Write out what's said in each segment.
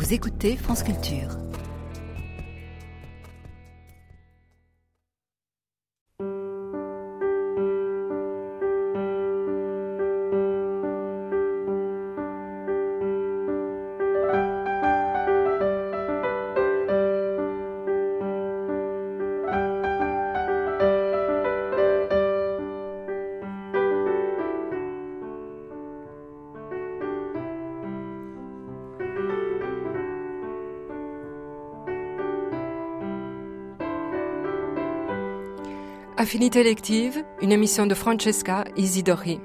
Vous écoutez France Culture. Affinité élective, une émission de Francesca Isidori.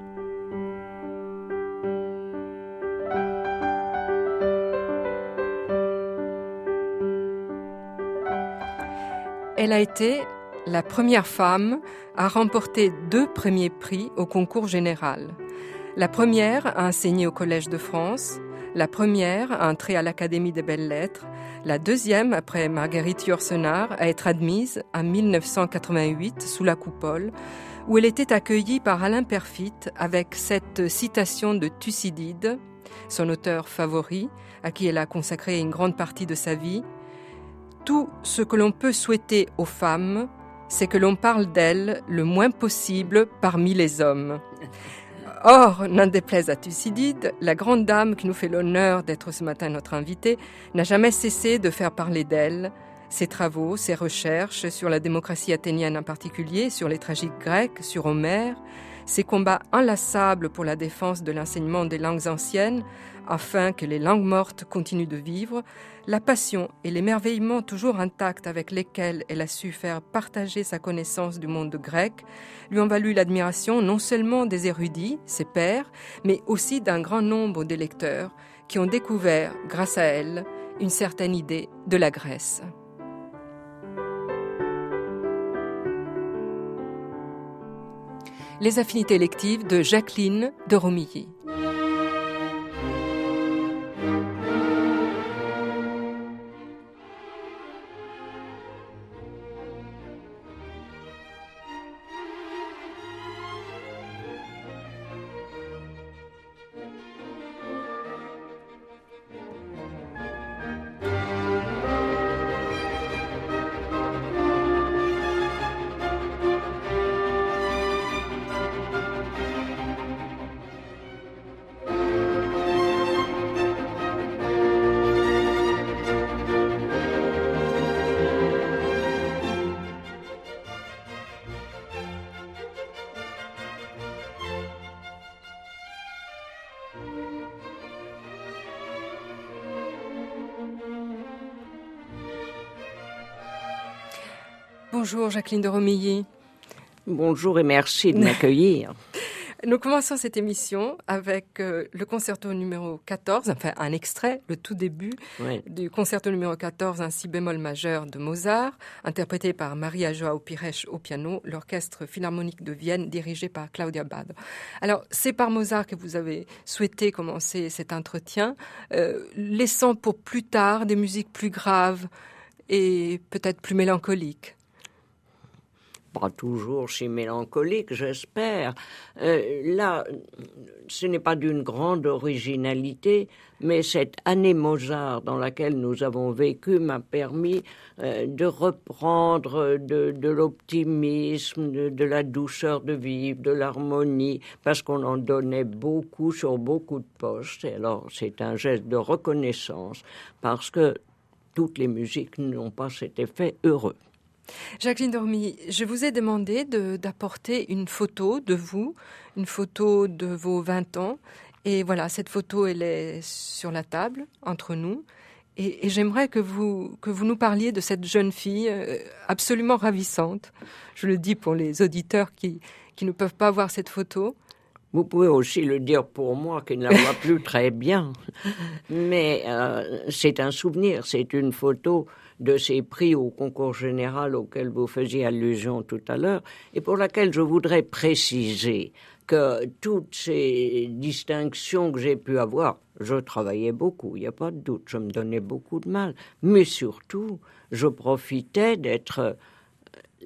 Elle a été la première femme à remporter 2 premiers prix au concours général. La première à enseigner au Collège de France, la première à entrer à l'Académie des Belles-Lettres, la deuxième, après Marguerite Yourcenar, à être admise en 1988 sous la coupole, où elle était accueillie par Alain Peyrefitte avec cette citation de Thucydide, son auteur favori, à qui elle a consacré une grande partie de sa vie. « Tout ce que l'on peut souhaiter aux femmes, c'est que l'on parle d'elles le moins possible parmi les hommes. » Or, n'en déplaise à Thucydide, la grande dame qui nous fait l'honneur d'être ce matin notre invitée n'a jamais cessé de faire parler d'elle. Ses travaux, ses recherches sur la démocratie athénienne en particulier, sur les tragiques grecs, sur Homère, ses combats inlassables pour la défense de l'enseignement des langues anciennes, afin que les langues mortes continuent de vivre, la passion et l'émerveillement toujours intacts avec lesquels elle a su faire partager sa connaissance du monde grec lui ont valu l'admiration non seulement des érudits, ses pairs, mais aussi d'un grand nombre de lecteurs qui ont découvert, grâce à elle, une certaine idée de la Grèce. Les affinités électives de Jacqueline de Romilly. Bonjour Jacqueline de Romilly. Bonjour et merci de m'accueillir. Nous commençons cette émission avec le concerto numéro 14, enfin un extrait, le tout début du concerto numéro 14, un si bémol majeur de Mozart, interprété par Maria João Pires au piano, l'orchestre philharmonique de Vienne dirigé par Claudia Bado. Alors, c'est par Mozart que vous avez souhaité commencer cet entretien, laissant pour plus tard des musiques plus graves et peut-être plus mélancoliques. Pas toujours si mélancolique, j'espère. Là, ce n'est pas d'une grande originalité, mais cette année Mozart dans laquelle nous avons vécu m'a permis de reprendre de l'optimisme, de la douceur de vivre, de l'harmonie, parce qu'on en donnait beaucoup sur beaucoup de postes. Et alors, c'est un geste de reconnaissance, parce que toutes les musiques n'ont pas cet effet heureux. Jacqueline de Romilly, je vous ai demandé d'apporter une photo de vous, une photo de vos 20 ans. Et voilà, cette photo, elle est sur la table, entre nous. Et j'aimerais que vous nous parliez de cette jeune fille absolument ravissante. Je le dis pour les auditeurs qui ne peuvent pas voir cette photo. Vous pouvez aussi le dire pour moi qui ne la vois plus très bien. Mais c'est un souvenir, c'est une photo de ces prix au concours général auquel vous faisiez allusion tout à l'heure, et pour laquelle je voudrais préciser que toutes ces distinctions que j'ai pu avoir, je travaillais beaucoup, il n'y a pas de doute, je me donnais beaucoup de mal, mais surtout, je profitais d'être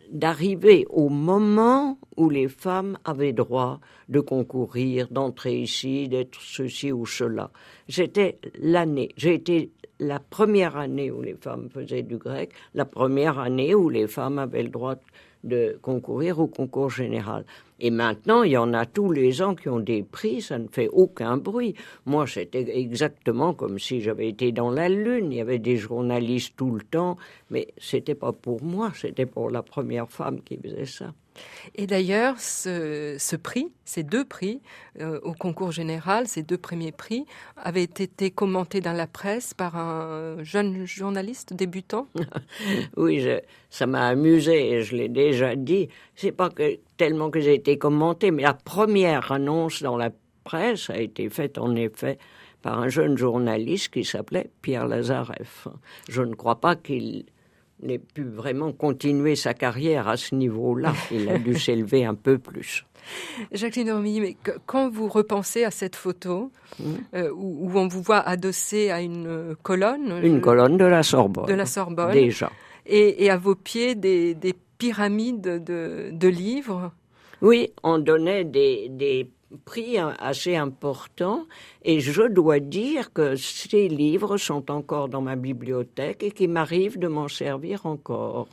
d'arriver au moment où les femmes avaient droit de concourir, d'entrer ici, d'être ceci ou cela. C'était l'année. J'ai été la première année où les femmes faisaient du grec, la première année où les femmes avaient le droit de concourir au concours général. Et maintenant, il y en a tous les ans qui ont des prix, ça ne fait aucun bruit. Moi, c'était exactement comme si j'avais été dans la Lune. Il y avait des journalistes tout le temps, mais c'était pas pour moi, c'était pour la première femme qui faisait ça. Et d'ailleurs, ce prix, ces 2 prix au concours général, ces 2 premiers prix, avaient été commentés dans la presse par un jeune journaliste débutant. Oui, ça m'a amusé, et je l'ai déjà dit. C'est pas tellement que j'ai été commenté, mais la première annonce dans la presse a été faite en effet par un jeune journaliste qui s'appelait Pierre Lazareff. Je ne crois pas qu'il n'ait pu vraiment continuer sa carrière à ce niveau-là. Il a dû s'élever un peu plus. Jacqueline Ormilly, mais quand vous repensez à cette photo, où on vous voit adossé à une colonne... Une colonne de la Sorbonne. De la Sorbonne. Déjà. Et à vos pieds, des pyramides de livres. Oui, on donnait des prix assez importants et je dois dire que ces livres sont encore dans ma bibliothèque et qu'il m'arrive de m'en servir encore.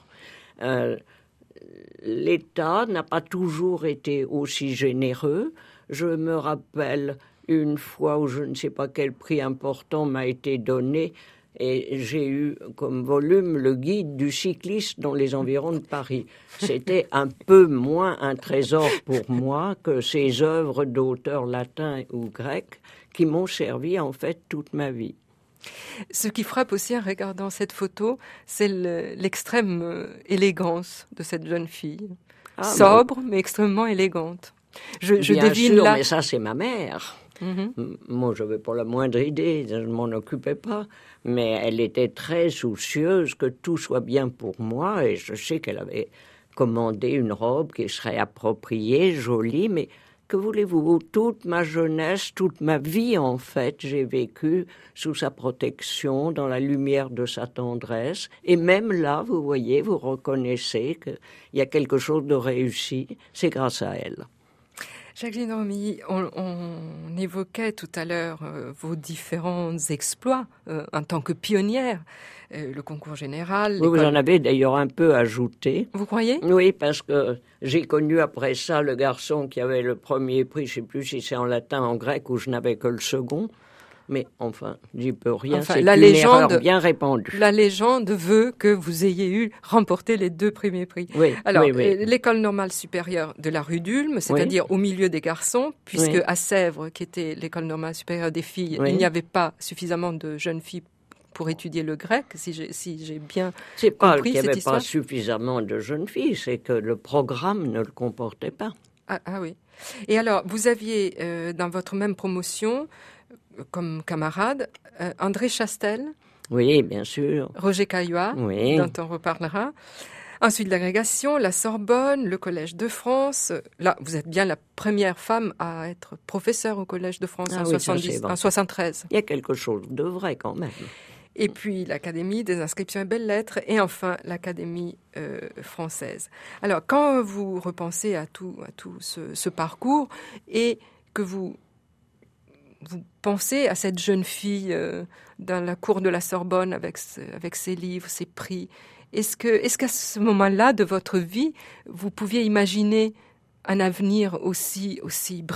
L'État n'a pas toujours été aussi généreux. Je me rappelle une fois où je ne sais pas quel prix important m'a été donné et j'ai eu comme volume le guide du cycliste dans les environs de Paris. C'était un peu moins un trésor pour moi que ces œuvres d'auteurs latins ou grecs qui m'ont servi en fait toute ma vie. Ce qui frappe aussi en regardant cette photo, c'est l'extrême élégance de cette jeune fille. Sobre, mais extrêmement élégante. Je Bien devine sûr, là... mais ça c'est ma mère. Moi, je n'avais pas la moindre idée, je ne m'en occupais pas, mais elle était très soucieuse que tout soit bien pour moi, et je sais qu'elle avait commandé une robe qui serait appropriée, jolie, mais que voulez-vous, toute ma jeunesse, toute ma vie, en fait, j'ai vécu sous sa protection, dans la lumière de sa tendresse, et même là, vous voyez, vous reconnaissez qu'il y a quelque chose de réussi, c'est grâce à elle. Jacqueline Ormilly, on évoquait tout à l'heure vos différents exploits en tant que pionnière, le concours général. Vous en avez d'ailleurs un peu ajouté. Vous croyez ? Oui, parce que j'ai connu après ça le garçon qui avait le premier prix, je ne sais plus si c'est en latin, en grec, où je n'avais que le second. Mais enfin, j'y peux rien, c'est une erreur bien répandue. La légende veut que vous ayez remporté les 2 premiers prix. Oui, alors, oui. L'école normale supérieure de la rue d'Ulm, c'est-à-dire au milieu des garçons, puisque à Sèvres, qui était l'école normale supérieure des filles, il n'y avait pas suffisamment de jeunes filles pour étudier le grec, si j'ai bien compris cette histoire. C'est pas qu'il n'y avait pas suffisamment de jeunes filles, c'est que le programme ne le comportait pas. Ah oui. Et alors, vous aviez, dans votre même promotion, comme camarade, André Chastel. Oui, bien sûr. Roger Caillois, dont on reparlera. Ensuite, l'agrégation, la Sorbonne, le Collège de France. Là, vous êtes bien la première femme à être professeure au Collège de France en 73. Il y a quelque chose de vrai quand même. Et puis l'Académie des inscriptions et belles-lettres, et enfin l'Académie française. Alors, quand vous repensez à tout ce parcours et que vous pensez à cette jeune fille dans la cour de la Sorbonne avec ses livres, ses prix, est-ce qu'à ce moment-là de votre vie, vous pouviez imaginer un avenir aussi brillant ?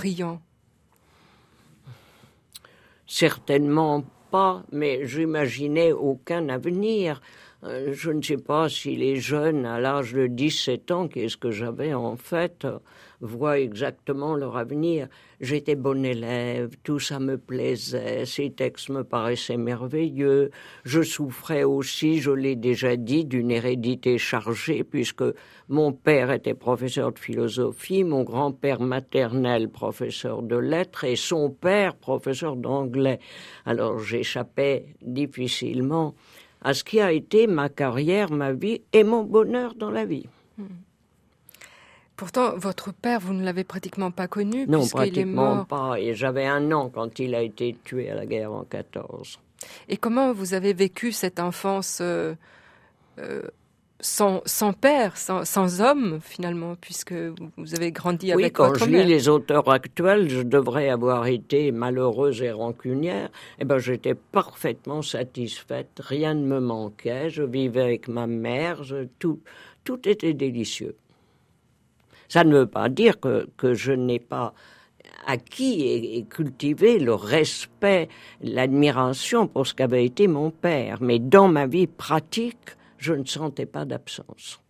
Certainement pas, mais j'imaginais aucun avenir. Je ne sais pas si les jeunes à l'âge de 17 ans, qu'est-ce que j'avais en fait, voient exactement leur avenir. J'étais bon élève, tout ça me plaisait, ces textes me paraissaient merveilleux. Je souffrais aussi, je l'ai déjà dit, d'une hérédité chargée puisque mon père était professeur de philosophie, mon grand-père maternel professeur de lettres et son père professeur d'anglais. Alors j'échappais difficilement à ce qui a été ma carrière, ma vie et mon bonheur dans la vie. Pourtant, votre père, vous ne l'avez pratiquement pas connu, non, puisqu'il est mort. Non, pratiquement pas. Et j'avais 1 an quand il a été tué à la guerre en 14. Et comment vous avez vécu cette enfance sans père, sans homme, finalement, puisque vous avez grandi avec votre mère. Oui, quand je lis les auteurs actuels, je devrais avoir été malheureuse et rancunière. Eh ben, j'étais parfaitement satisfaite. Rien ne me manquait. Je vivais avec ma mère. Tout était délicieux. Ça ne veut pas dire que je n'ai pas acquis et cultivé le respect, l'admiration pour ce qu'avait été mon père. Mais dans ma vie pratique, je ne sentais pas d'absence.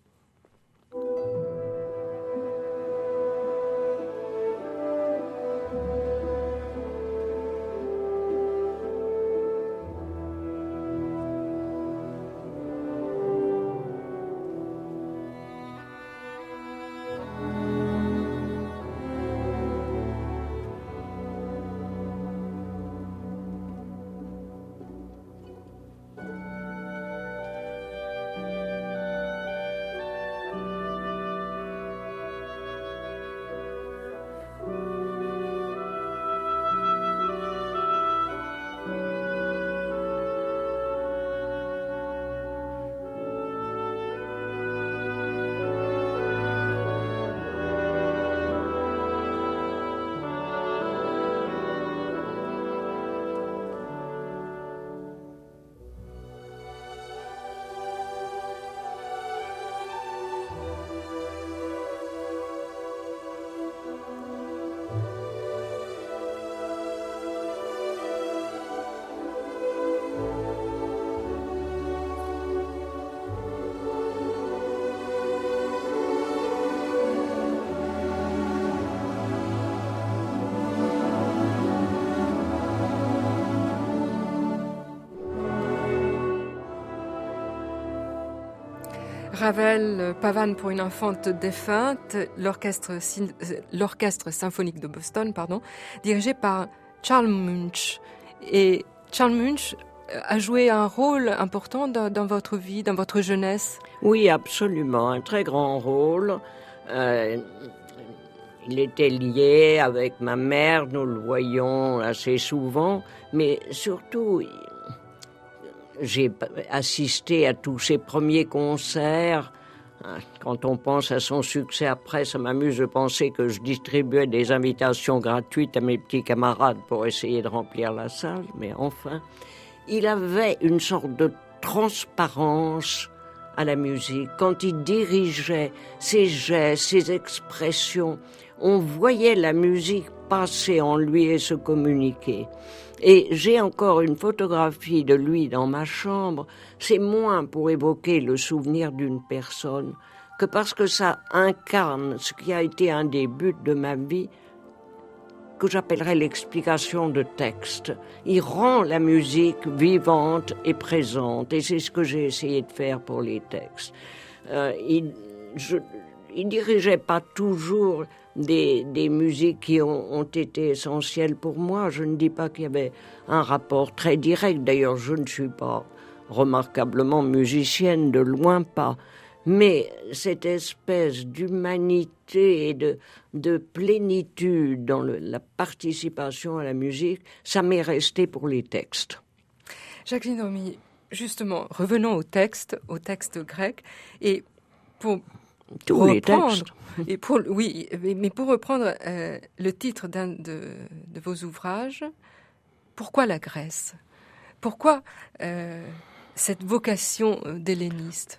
Ravel, Pavane pour une infante défunte, l'orchestre symphonique de Boston, dirigé par Charles Munch. Et Charles Munch a joué un rôle important dans votre vie, dans votre jeunesse. Oui, absolument, un très grand rôle. Il était lié avec ma mère, nous le voyons assez souvent, mais surtout, j'ai assisté à tous ses premiers concerts. Quand on pense à son succès après, ça m'amuse de penser que je distribuais des invitations gratuites à mes petits camarades pour essayer de remplir la salle, mais enfin, il avait une sorte de transparence à la musique. Quand il dirigeait ses gestes, ses expressions, on voyait la musique passer en lui et se communiquer. Et j'ai encore une photographie de lui dans ma chambre. C'est moins pour évoquer le souvenir d'une personne que parce que ça incarne ce qui a été un des buts de ma vie, que j'appellerais l'explication de texte. Il rend la musique vivante et présente, et c'est ce que j'ai essayé de faire pour les textes. Il dirigeait pas toujours des musiques qui ont été essentielles pour moi. Je ne dis pas qu'il y avait un rapport très direct. D'ailleurs, je ne suis pas remarquablement musicienne, de loin pas. Mais cette espèce d'humanité et de plénitude dans la participation à la musique, ça m'est resté pour les textes. Jacqueline Romy, justement, revenons au texte grec, et pour tous les textes. Mais pour reprendre le titre d'un de vos ouvrages, pourquoi la Grèce ? Pourquoi cette vocation d'helléniste ?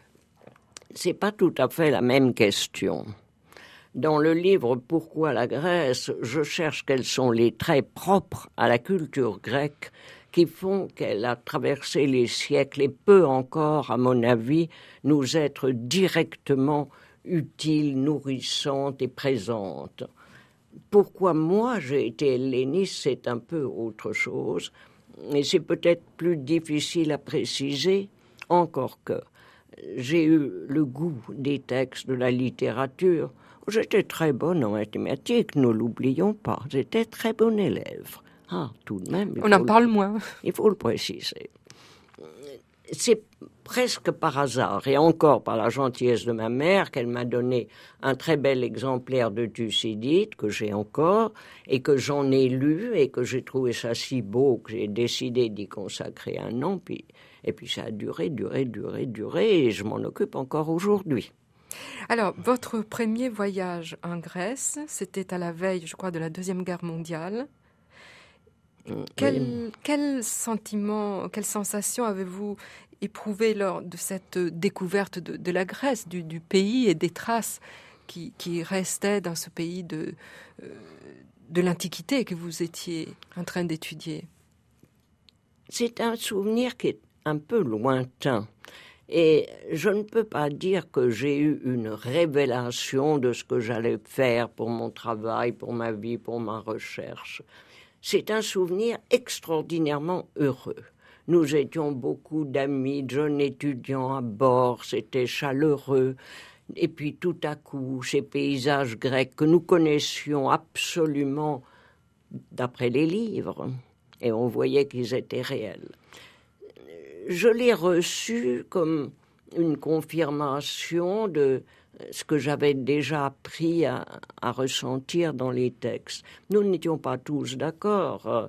C'est pas tout à fait la même question. Dans le livre « Pourquoi la Grèce ?», je cherche quels sont les traits propres à la culture grecque qui font qu'elle a traversé les siècles et peut encore, à mon avis, nous être directement utile, nourrissante et présente. Pourquoi moi j'ai été helléniste, c'est un peu autre chose, et c'est peut-être plus difficile à préciser, encore que j'ai eu le goût des textes, de la littérature. J'étais très bonne en mathématiques, ne l'oublions pas, j'étais très bonne élève. Ah, tout de même. On en parle moins. Il faut le préciser. C'est presque par hasard, et encore par la gentillesse de ma mère, qu'elle m'a donné un très bel exemplaire de Thucydide, que j'ai encore, et que j'en ai lu, et que j'ai trouvé ça si beau que j'ai décidé d'y consacrer un an, puis Et puis ça a duré, et je m'en occupe encore aujourd'hui. Alors, votre premier voyage en Grèce, c'était à la veille, je crois, de la Deuxième Guerre mondiale. Quel sentiment, quelle sensation avez-vous éprouvé lors de cette découverte de la Grèce, du pays et des traces qui restaient dans ce pays de l'Antiquité que vous étiez en train d'étudier? C'est un souvenir qui est un peu lointain. Et je ne peux pas dire que j'ai eu une révélation de ce que j'allais faire pour mon travail, pour ma vie, pour ma recherche. C'est un souvenir extraordinairement heureux. Nous étions beaucoup d'amis, de jeunes étudiants à bord, c'était chaleureux. Et puis tout à coup, ces paysages grecs que nous connaissions absolument d'après les livres, et on voyait qu'ils étaient réels. Je l'ai reçu comme une confirmation de ce que j'avais déjà appris à ressentir dans les textes. Nous n'étions pas tous d'accord.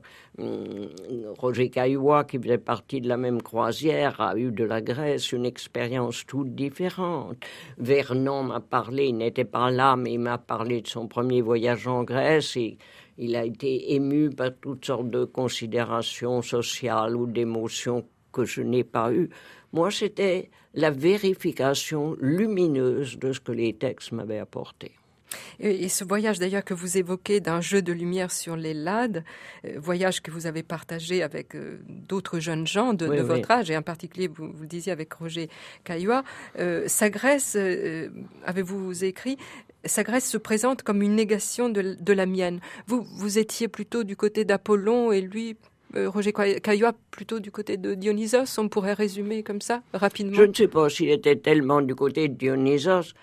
Roger Caillois, qui faisait partie de la même croisière, a eu de la Grèce une expérience toute différente. Vernon m'a parlé, il n'était pas là, mais il m'a parlé de son premier voyage en Grèce et il a été ému par toutes sortes de considérations sociales ou d'émotions que je n'ai pas eues. Moi, c'était la vérification lumineuse de ce que les textes m'avaient apporté. Et ce voyage d'ailleurs que vous évoquez d'un jeu de lumière sur les Lades, voyage que vous avez partagé avec d'autres jeunes gens de votre âge, et en particulier, vous le disiez, avec Roger Caillois, sa Grèce, avez-vous écrit, sa Grèce se présente comme une négation de la mienne. Vous étiez plutôt du côté d'Apollon et lui... Roger Caillois plutôt du côté de Dionysos, on pourrait résumer comme ça, rapidement? Je ne sais pas s'il était tellement du côté de Dionysos.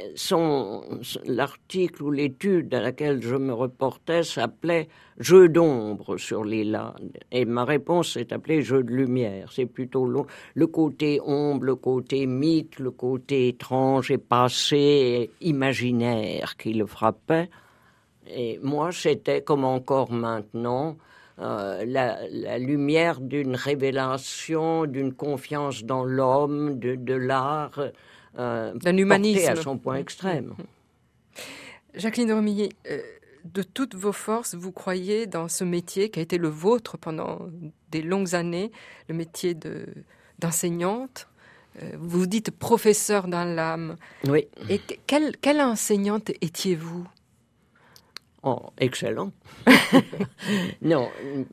L'article ou l'étude à laquelle je me reportais s'appelait « Jeu d'ombre sur les Lades ». Et ma réponse s'est appelée « Jeu de lumière ». C'est plutôt le côté ombre, le côté mythe, le côté étrange et passé et imaginaire qui le frappait. Et moi, c'était comme encore maintenant... la lumière d'une révélation, d'une confiance dans l'homme, de l'art, d'un humanisme porté à son point extrême. Jacqueline de Romilly, de toutes vos forces, vous croyez dans ce métier qui a été le vôtre pendant des longues années, le métier d'enseignante. Vous dites professeur dans l'âme. Oui. Et quelle enseignante étiez-vous? Oh, excellent. Non,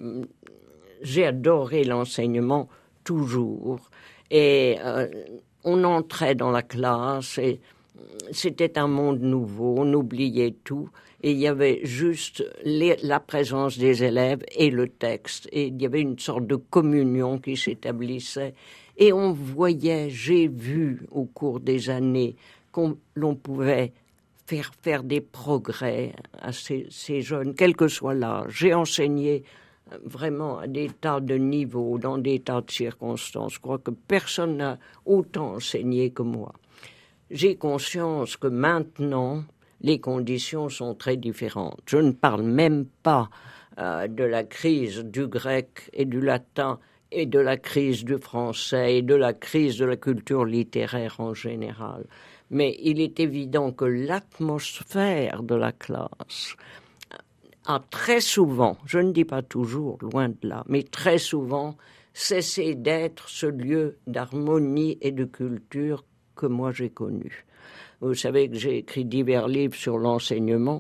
j'ai adoré l'enseignement toujours. Et on entrait dans la classe et c'était un monde nouveau, on oubliait tout. Et il y avait juste la présence des élèves et le texte. Et il y avait une sorte de communion qui s'établissait. Et on voyait, j'ai vu au cours des années, l'on pouvait faire des progrès à ces jeunes, quel que soit l'âge. J'ai enseigné vraiment à des tas de niveaux, dans des tas de circonstances. Je crois que personne n'a autant enseigné que moi. J'ai conscience que maintenant, les conditions sont très différentes. Je ne parle même pas de la crise du grec et du latin et de la crise du français et de la crise de la culture littéraire en général. Mais il est évident que l'atmosphère de la classe a très souvent, je ne dis pas toujours, loin de là, mais très souvent cessé d'être ce lieu d'harmonie et de culture que moi j'ai connu. Vous savez que j'ai écrit divers livres sur l'enseignement.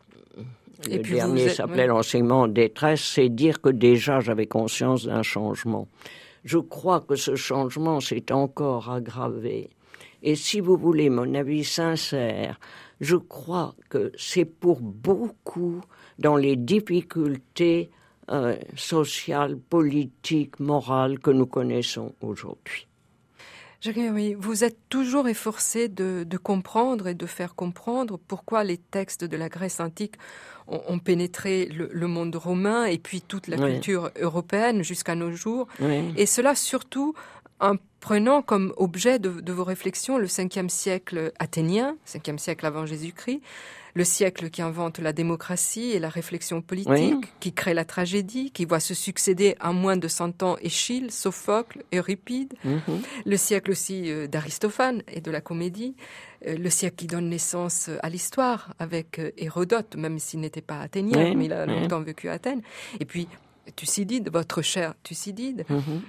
Le dernier s'appelait L'enseignement en détresse. C'est dire que déjà j'avais conscience d'un changement. Je crois que ce changement s'est encore aggravé. Et si vous voulez mon avis sincère, je crois que c'est pour beaucoup dans les difficultés sociales, politiques, morales que nous connaissons aujourd'hui. Jacqueline, vous êtes toujours efforcé de comprendre et de faire comprendre pourquoi les textes de la Grèce antique ont pénétré le monde romain et puis toute la culture européenne jusqu'à nos jours. Oui. Et cela surtout en prenant comme objet de vos réflexions le 5e siècle athénien, 5e siècle avant Jésus-Christ, le siècle qui invente la démocratie et la réflexion politique, qui crée la tragédie, qui voit se succéder en moins de 100 ans Échille, Sophocle, Euripide, le siècle aussi d'Aristophane et de la comédie, le siècle qui donne naissance à l'histoire avec Hérodote, même s'il n'était pas athénien, mais il a longtemps vécu à Athènes, et puis Thucydide, votre cher Thucydide,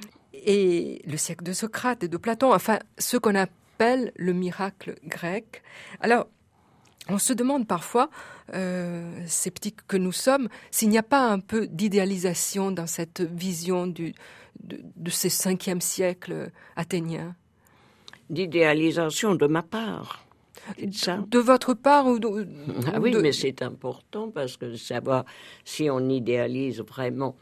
et le siècle de Socrate et de Platon, enfin ce qu'on appelle le miracle grec. Alors, on se demande parfois, sceptiques que nous sommes, s'il n'y a pas un peu d'idéalisation dans cette vision de ces 5e siècles athéniens. D'idéalisation de ma part. Ça. De votre part ou Ah oui, mais c'est important parce que de savoir si on idéalise vraiment.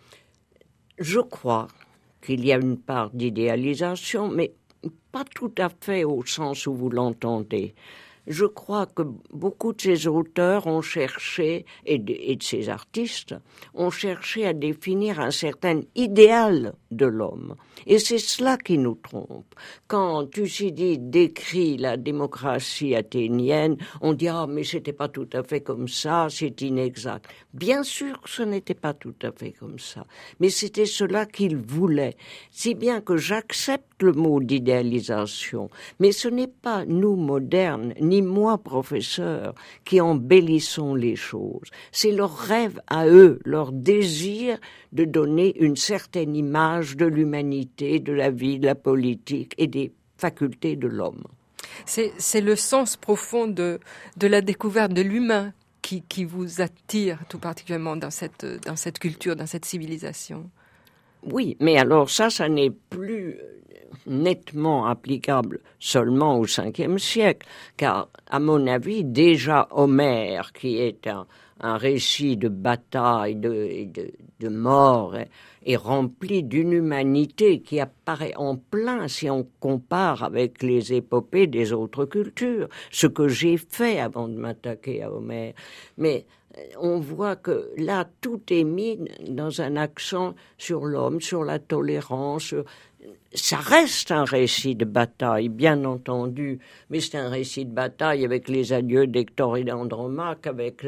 Je crois qu'il y a une part d'idéalisation, mais pas tout à fait au sens où vous l'entendez. Je crois que beaucoup de ces auteurs ont cherché, et de ces artistes, ont cherché à définir un certain idéal de l'homme. Et c'est cela qui nous trompe. Quand Thucydide décrit la démocratie athénienne, on dit « Ah, mais c'était pas tout à fait comme ça, c'est inexact ». Bien sûr que ce n'était pas tout à fait comme ça, mais c'était cela qu'il voulait. Si bien que j'accepte le mot d'idéalisation, mais ce n'est pas nous, modernes, ni moi, professeur, qui embellissons les choses. C'est leur rêve à eux, leur désir de donner une certaine image de l'humanité, de la vie, de la politique et des facultés de l'homme. C'est le sens profond de la découverte de l'humain qui vous attire tout particulièrement dans cette culture, dans cette civilisation. Oui, mais alors ça n'est plus nettement applicable seulement au 5e siècle, car, à mon avis, déjà Homère, qui est un récit de bataille, de mort, est rempli d'une humanité qui apparaît en plein si on compare avec les épopées des autres cultures, ce que j'ai fait avant de m'attaquer à Homère. Mais on voit que là, tout est mis dans un accent sur l'homme, sur la tolérance. Ça reste un récit de bataille, bien entendu, mais c'est un récit de bataille avec les adieux d'Hector et d'Andromaque, avec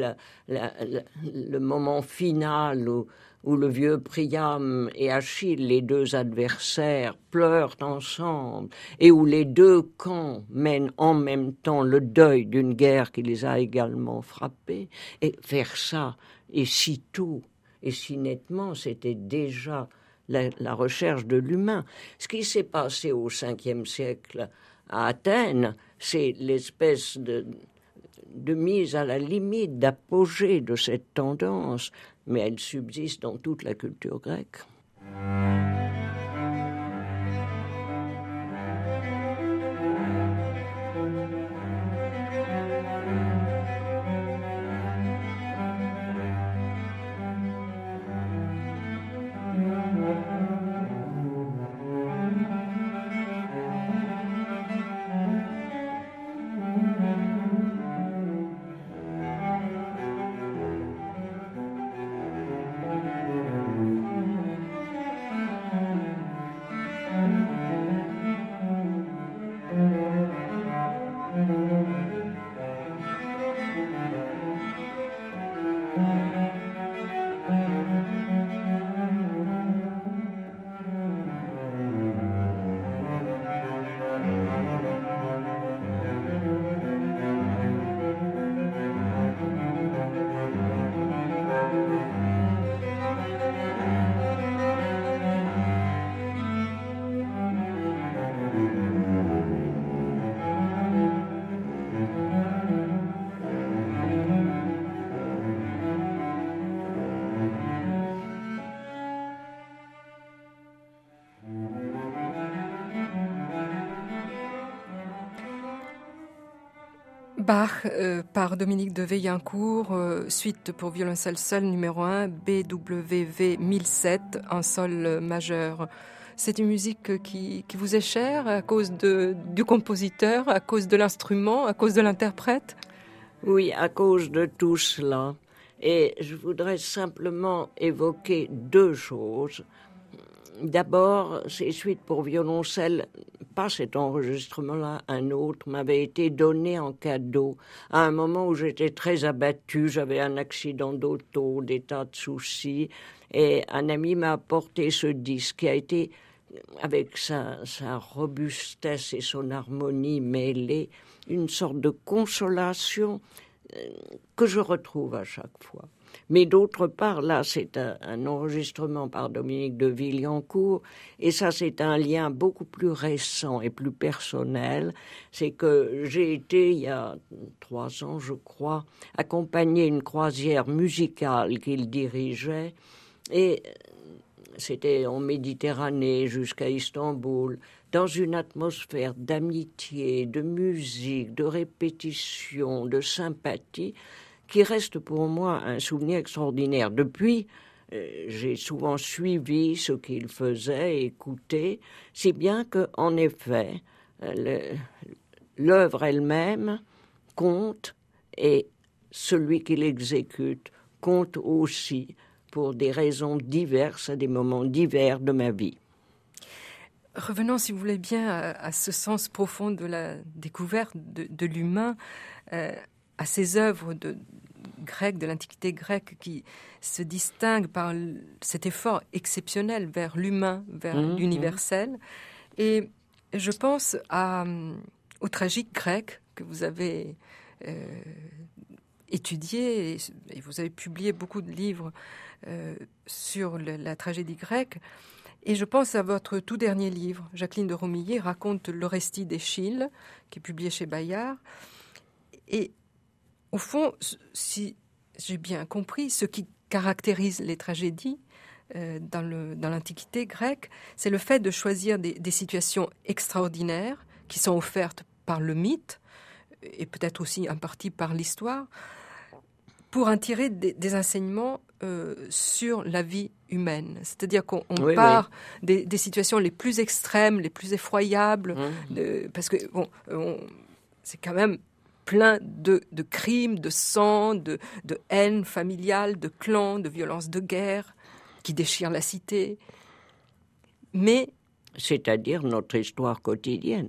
le moment final où le vieux Priam et Achille, les deux adversaires, pleurent ensemble, et où les deux camps mènent en même temps le deuil d'une guerre qui les a également frappés. Et faire ça, et si tôt, et si nettement, c'était déjà la recherche de l'humain. Ce qui s'est passé au 5e siècle à Athènes, c'est l'espèce de mise à la limite, d'apogée de cette tendance, mais elle subsiste dans toute la culture grecque. Bach par Dominique de Veillancourt, suite pour violoncelle seul numéro 1, BWV 1007 en sol majeur. C'est une musique qui vous est chère à cause du compositeur, à cause de l'instrument, à cause de l'interprète? Oui, à cause de tout cela. Et je voudrais simplement évoquer deux choses. d'abord, ces suites pour violoncelle, pas cet enregistrement-là, un autre, m'avait été donné en cadeau à un moment où j'étais très abattue. J'avais un accident d'auto, des tas de soucis. Et un ami m'a apporté ce disque qui a été, avec sa robustesse et son harmonie mêlée, une sorte de consolation que je retrouve à chaque fois. Mais d'autre part, là, c'est un enregistrement par Dominique de Villancourt, et ça, c'est un lien beaucoup plus récent et plus personnel. C'est que j'ai été, il y a 3 ans, je crois, accompagner une croisière musicale qu'il dirigeait, et c'était en Méditerranée jusqu'à Istanbul, dans une atmosphère d'amitié, de musique, de répétition, de sympathie, qui reste pour moi un souvenir extraordinaire. Depuis, j'ai souvent suivi ce qu'il faisait, écouté, si bien qu'en effet, l'œuvre elle-même compte, et celui qui l'exécute compte aussi, pour des raisons diverses, à des moments divers de ma vie. Revenons, si vous voulez bien, à ce sens profond de la découverte de l'humain, à ces œuvres grecques, de l'Antiquité grecque, qui se distinguent par cet effort exceptionnel vers l'humain, vers l'universel. Et je pense au tragique grec que vous avez étudié, et vous avez publié beaucoup de livres sur la tragédie grecque. Et je pense à votre tout dernier livre. Jacqueline de Romilly raconte l'Orestie d'Échille, qui est publié chez Bayard. Et au fond, si j'ai bien compris, ce qui caractérise les tragédies dans l'Antiquité grecque, c'est le fait de choisir des situations extraordinaires qui sont offertes par le mythe, et peut-être aussi en partie par l'histoire, pour en tirer des enseignements sur la vie humaine. C'est-à-dire qu'on part des situations les plus extrêmes, les plus effroyables, parce que c'est quand même plein de crimes, de sang, de haine familiale, de clans, de violences de guerre qui déchirent la cité. Mais c'est-à-dire notre histoire quotidienne.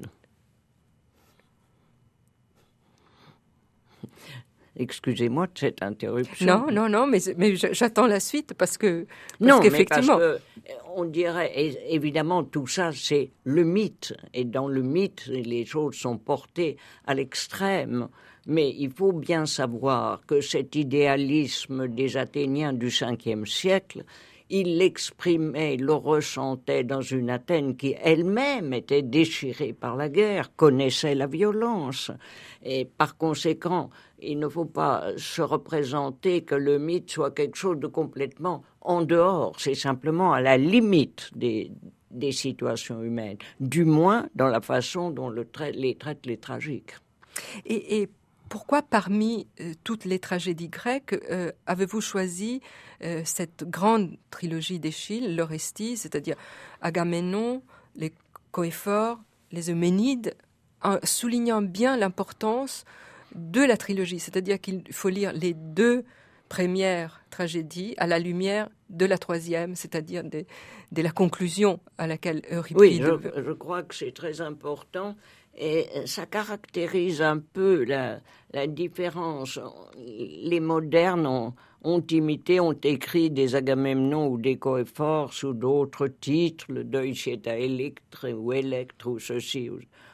Excusez-moi de cette interruption. Non, mais j'attends la suite parce qu'effectivement, on dirait, évidemment, tout ça, c'est le mythe. Et dans le mythe, les choses sont portées à l'extrême. Mais il faut bien savoir que cet idéalisme des Athéniens du Ve siècle, il l'exprimait, le ressentait dans une Athènes qui elle-même était déchirée par la guerre, connaissait la violence. Et par conséquent, il ne faut pas se représenter que le mythe soit quelque chose de complètement en dehors. C'est simplement à la limite des situations humaines, du moins dans la façon dont les traitent les tragiques. Et pourquoi, parmi toutes les tragédies grecques, avez-vous choisi cette grande trilogie d'Échille, l'Orestie, c'est-à-dire Agamemnon, les Coëphores, les Euménides, en soulignant bien l'importance de la trilogie, c'est-à-dire qu'il faut lire les 2 premières tragédies à la lumière de la 3e, c'est-à-dire de la conclusion à laquelle Euripide... Oui, je crois que c'est très important. Et ça caractérise un peu la différence. Les modernes ont imité, ont écrit des Agamemnon ou des Coëphores sous d'autres titres, le Deutscher Electre ou Electre ou ceci.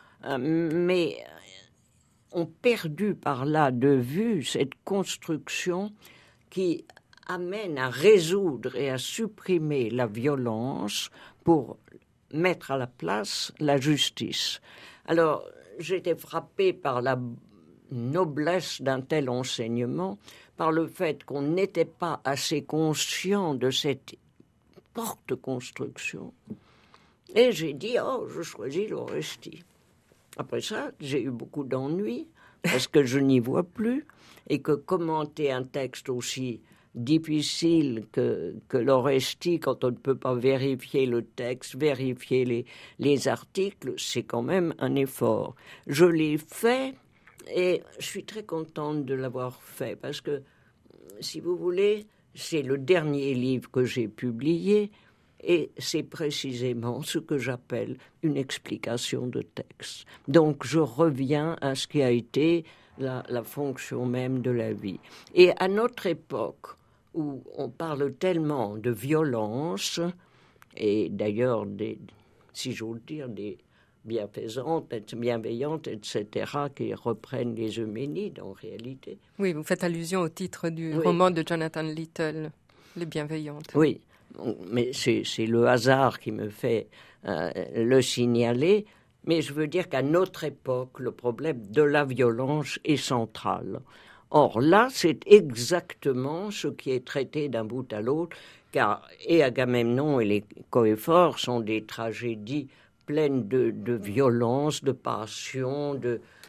Mais ont perdu par là de vue cette construction qui amène à résoudre et à supprimer la violence pour mettre à la place la justice. Alors, j'étais frappée par la noblesse d'un tel enseignement, par le fait qu'on n'était pas assez conscient de cette porte-construction. Et j'ai dit, je choisis l'Orestie. Après ça, j'ai eu beaucoup d'ennuis, parce que je n'y vois plus, et que commenter un texte aussi difficile que l'Orestie, quand on ne peut pas vérifier le texte, vérifier les articles, c'est quand même un effort. Je l'ai fait et je suis très contente de l'avoir fait parce que, si vous voulez, c'est le dernier livre que j'ai publié Et c'est précisément ce que j'appelle une explication de texte. Donc je reviens à ce qui a été la fonction même de la vie. Et à notre époque, où on parle tellement de violence, et d'ailleurs, si j'ose dire, des bienfaisantes, bienveillantes, etc., qui reprennent les Eumenides en réalité. Oui, vous faites allusion au titre du roman de Jonathan Little, Les Bienveillantes. Oui, mais c'est le hasard qui me fait le signaler. Mais je veux dire qu'à notre époque, le problème de la violence est central. Or là, c'est exactement ce qui est traité d'un bout à l'autre, car et Agamemnon et les Coëphores sont des tragédies pleines de violence, de passion,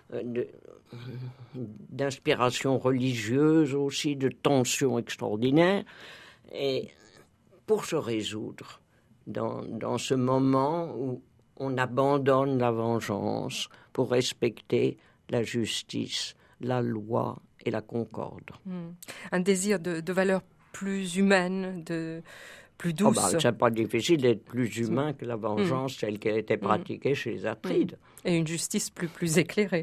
d'inspiration religieuse aussi, de tensions extraordinaires. Et pour se résoudre dans ce moment où on abandonne la vengeance pour respecter la justice, la loi et la concorde. Un désir de valeurs plus humaines, plus douces. C'est pas difficile d'être plus humain que la vengeance telle qu'elle était pratiquée chez les Atrides. Et une justice plus éclairée.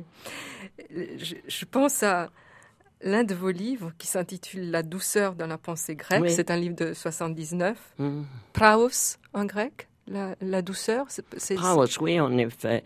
Je pense à l'un de vos livres qui s'intitule « La douceur dans la pensée grecque ». Oui. C'est un livre de 79. Praos en grec, la douceur. Praos, oui, en effet.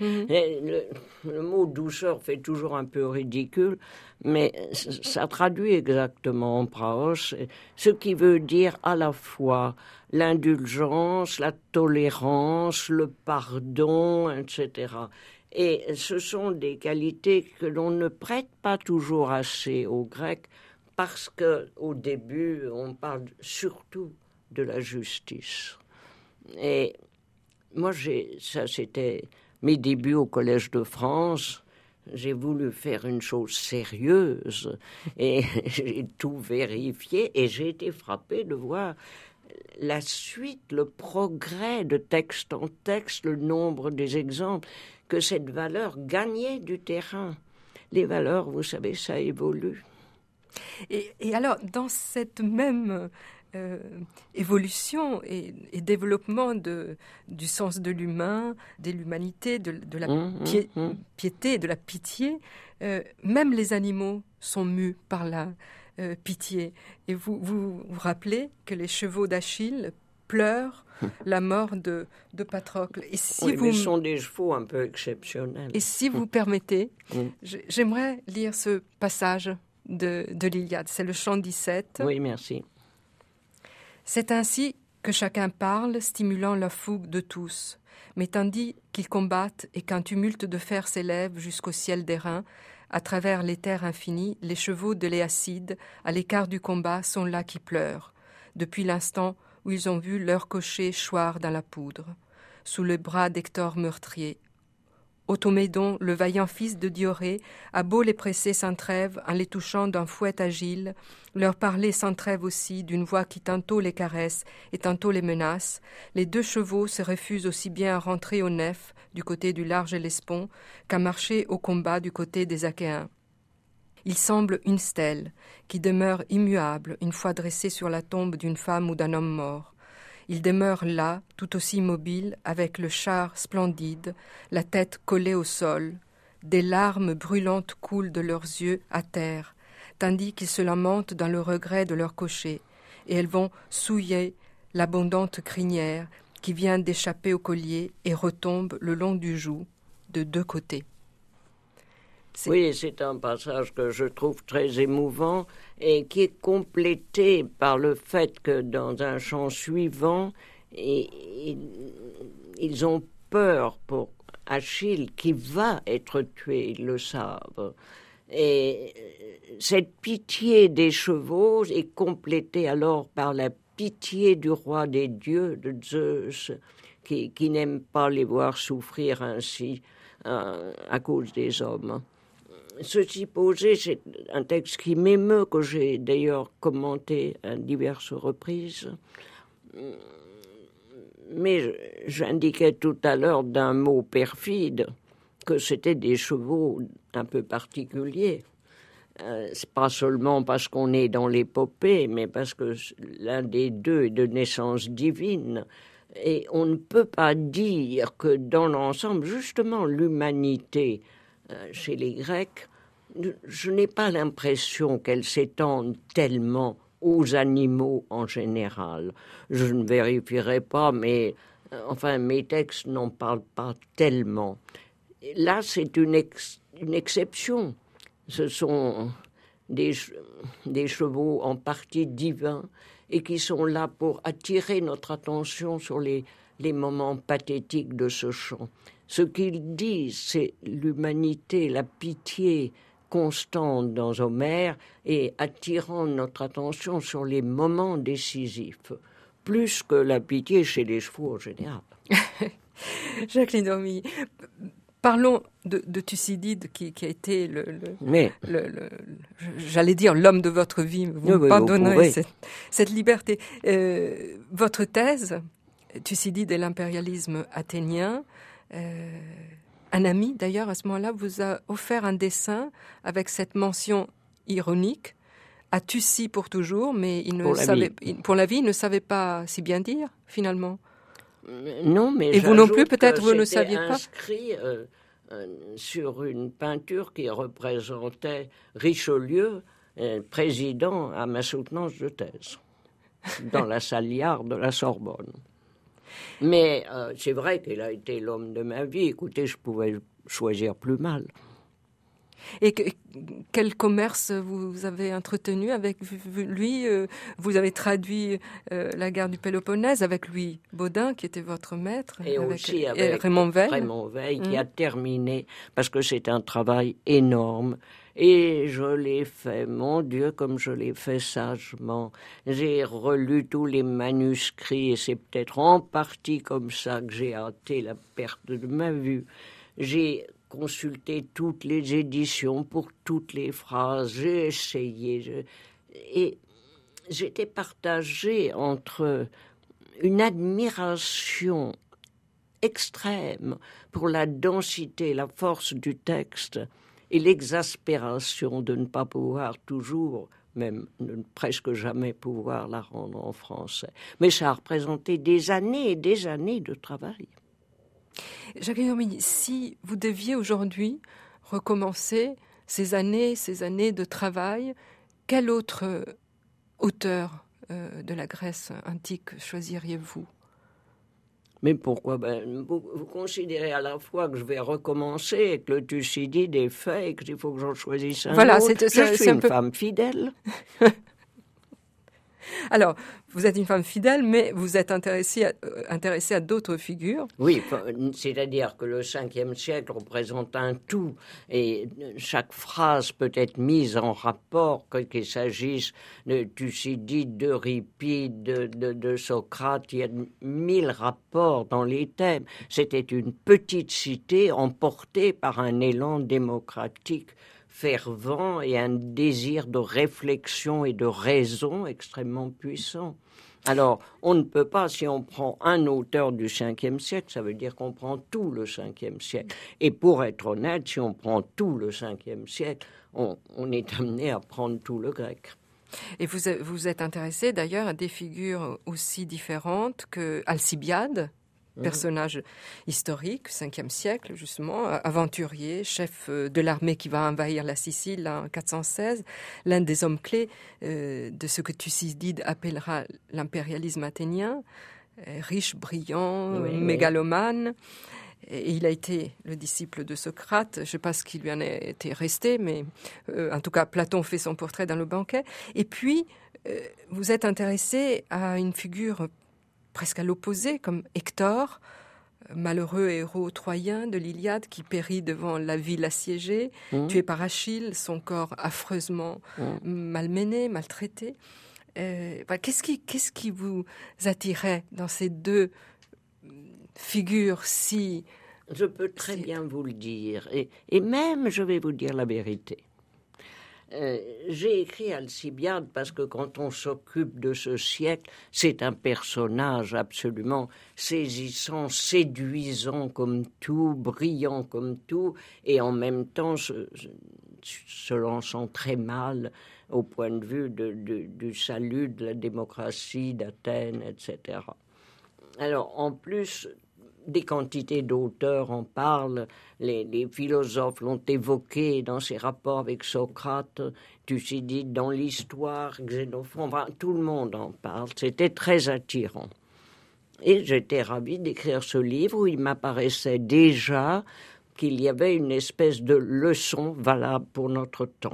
Le mot douceur fait toujours un peu ridicule, mais ça traduit exactement praos, ce qui veut dire à la fois l'indulgence, la tolérance, le pardon, etc. Et ce sont des qualités que l'on ne prête pas toujours assez aux Grecs parce qu'au début, on parle surtout de la justice. Et moi, ça c'était mes débuts au Collège de France. J'ai voulu faire une chose sérieuse et j'ai tout vérifié et j'ai été frappé de voir la suite, le progrès de texte en texte, le nombre des exemples, que cette valeur gagnait du terrain. Les valeurs, vous savez, ça évolue. Et alors, dans cette même évolution et développement du sens de l'humain, de l'humanité, de la piété, de la pitié, même les animaux sont mus par la pitié. Et vous rappelez que les chevaux d'Achille pleurent la mort de Patrocle. Et si mais ce sont des chevaux un peu exceptionnels. Et si vous permettez, j'aimerais lire ce passage de l'Iliade. C'est le chant 17. Oui, merci. C'est ainsi que chacun parle, stimulant la fougue de tous. Mais tandis qu'ils combattent et qu'un tumulte de fer s'élève jusqu'au ciel d'airain, à travers l'éther infini, les chevaux de l'Éacide, à l'écart du combat, sont là qui pleurent, depuis l'instant où ils ont vu leur cocher choir dans la poudre, sous le bras d'Hector meurtrier. Automédon, le vaillant fils de Diorée, a beau les presser sans trêve en les touchant d'un fouet agile, leur parler sans trêve aussi d'une voix qui tantôt les caresse et tantôt les menace, les deux chevaux se refusent aussi bien à rentrer au nef du côté du large Hellespont qu'à marcher au combat du côté des Achéens. Il semble une stèle qui demeure immuable une fois dressée sur la tombe d'une femme ou d'un homme mort. Il demeure là, tout aussi immobile, avec le char splendide, la tête collée au sol. Des larmes brûlantes coulent de leurs yeux à terre, tandis qu'ils se lamentent dans le regret de leur cocher, et elles vont souiller l'abondante crinière qui vient d'échapper au collier et retombe le long du joug, de deux côtés. Oui, c'est un passage que je trouve très émouvant et qui est complété par le fait que dans un chant suivant, ils ont peur pour Achille qui va être tué, ils le savent. Et cette pitié des chevaux est complétée alors par la pitié du roi des dieux, de Zeus, qui n'aime pas les voir souffrir ainsi à cause des hommes. Ceci posé, c'est un texte qui m'émeut, que j'ai d'ailleurs commenté à diverses reprises. Mais j'indiquais tout à l'heure d'un mot perfide que c'était des chevaux un peu particuliers. C'est pas seulement parce qu'on est dans l'épopée, mais parce que l'un des deux est de naissance divine. Et on ne peut pas dire que dans l'ensemble, justement, l'humanité chez les Grecs, je n'ai pas l'impression qu'elle s'étende tellement aux animaux en général. Je ne vérifierai pas, mais enfin, mes textes n'en parlent pas tellement. Et là, c'est une exception. Ce sont des chevaux en partie divins et qui sont là pour attirer notre attention sur les moments pathétiques de ce chant. Ce qu'ils disent, c'est l'humanité, la pitié constante dans Homère et attirant notre attention sur les moments décisifs, plus que la pitié chez les chevaux en général. Jacqueline Dormy, parlons de Thucydide qui a été j'allais dire l'homme de votre vie, vous me pardonnerez cette liberté. Votre thèse, Thucydide et l'impérialisme athénien, un ami d'ailleurs à ce moment-là vous a offert un dessin avec cette mention ironique à Thucy pour toujours, mais pour la vie, il ne savait pas si bien dire finalement. Non, mais et vous non plus, peut-être vous ne saviez pas. Inscrit sur une peinture qui représentait Richelieu, président à ma soutenance de thèse, dans la salle Liard de la Sorbonne. Mais c'est vrai qu'il a été l'homme de ma vie. Écoutez, je pouvais choisir plus mal. Et quel commerce vous avez entretenu avec lui? Vous avez traduit la guerre du Péloponnèse avec Louis Baudin, qui était votre maître, et aussi avec Raymond Veil. Raymond Veil, qui a terminé, parce que c'est un travail énorme. Et je l'ai fait, mon Dieu, comme je l'ai fait sagement. J'ai relu tous les manuscrits, et c'est peut-être en partie comme ça que j'ai hâté la perte de ma vue. J'ai consulté toutes les éditions pour toutes les phrases, j'ai essayé, et j'étais partagée entre une admiration extrême pour la densité, la force du texte et l'exaspération de ne pas pouvoir toujours, même ne presque jamais pouvoir la rendre en français. Mais ça a représenté des années et des années de travail. Jacqueline Dormy, si vous deviez aujourd'hui recommencer ces années de travail, quel autre auteur de la Grèce antique choisiriez-vous? Mais pourquoi? Vous considérez à la fois que je vais recommencer et que le Thucydide est fait et qu'il faut que j'en choisisse un autre. Je suis une femme fidèle. Alors, vous êtes une femme fidèle, mais vous êtes intéressée à d'autres figures. Oui, c'est-à-dire que le 5e siècle représente un tout, et chaque phrase peut être mise en rapport, qu'il s'agisse de Thucydide, d'Euripide, de Socrate. Il y a 1000 rapports dans les thèmes. C'était une petite cité emportée par un élan démocratique fervent et un désir de réflexion et de raison extrêmement puissant. Alors, on ne peut pas, si on prend un auteur du 5e siècle, ça veut dire qu'on prend tout le 5e siècle. Et pour être honnête, si on prend tout le 5e siècle, on est amené à prendre tout le grec. Et vous êtes intéressé d'ailleurs à des figures aussi différentes que Alcibiade, personnage historique, 5e siècle justement, aventurier, chef de l'armée qui va envahir la Sicile en 416, l'un des hommes clés de ce que Thucydide appellera l'impérialisme athénien, riche, brillant, mégalomane. Et il a été le disciple de Socrate. Je ne sais pas ce qui lui en a été resté, mais en tout cas, Platon fait son portrait dans le banquet. Et puis, vous êtes intéressé à une figure presque à l'opposé, comme Hector, malheureux héros troyen de l'Iliade qui périt devant la ville assiégée, tué par Achille, son corps affreusement malmené, maltraité. Qu'est-ce qui vous attirait dans ces deux figures si... Je peux très bien vous le dire, et même je vais vous dire la vérité. J'ai écrit Alcibiade parce que quand on s'occupe de ce siècle, c'est un personnage absolument saisissant, séduisant comme tout, brillant comme tout, et en même temps se lançant très mal au point de vue du salut de la démocratie d'Athènes, etc. Alors, en plus, des quantités d'auteurs en parlent, les philosophes l'ont évoqué dans ses rapports avec Socrate, Thucydide dans l'histoire, Xénophon, enfin, tout le monde en parle, c'était très attirant. Et j'étais ravie d'écrire ce livre où il m'apparaissait déjà qu'il y avait une espèce de leçon valable pour notre temps.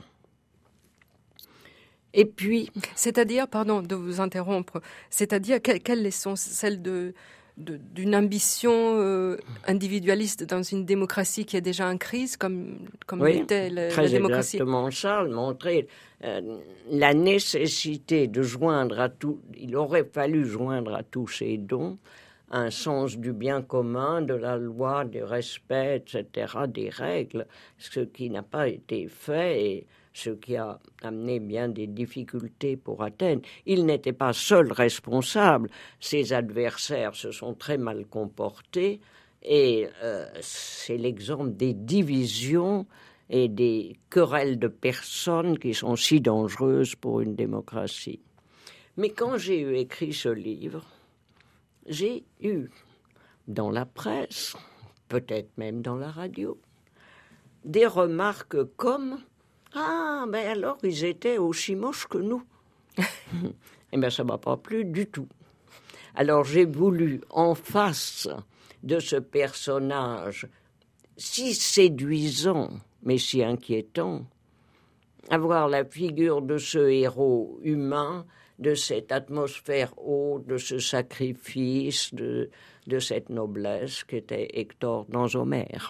Et puis... C'est-à-dire, pardon de vous interrompre, c'est-à-dire quelle leçon? Celle d'une ambition individualiste dans une démocratie qui est déjà en crise, comme oui, l'était la très démocratie. exactement ça, montrer la nécessité de joindre à tout, il aurait fallu joindre à tous ces dons un sens du bien commun, de la loi, du respect, etc., des règles, ce qui n'a pas été fait et ce qui a amené bien des difficultés pour Athènes. Il n'était pas seul responsable, ses adversaires se sont très mal comportés et c'est l'exemple des divisions et des querelles de personnes qui sont si dangereuses pour une démocratie. Mais quand j'ai écrit ce livre, j'ai eu dans la presse, peut-être même dans la radio, des remarques comme « Ah, ben alors ils étaient aussi moches que nous ». Eh bien, ça ne m'a pas plu du tout. Alors j'ai voulu, en face de ce personnage si séduisant, mais si inquiétant, avoir la figure de ce héros humain, de cette atmosphère haute, de ce sacrifice, de cette noblesse qu'était Hector dans Homère.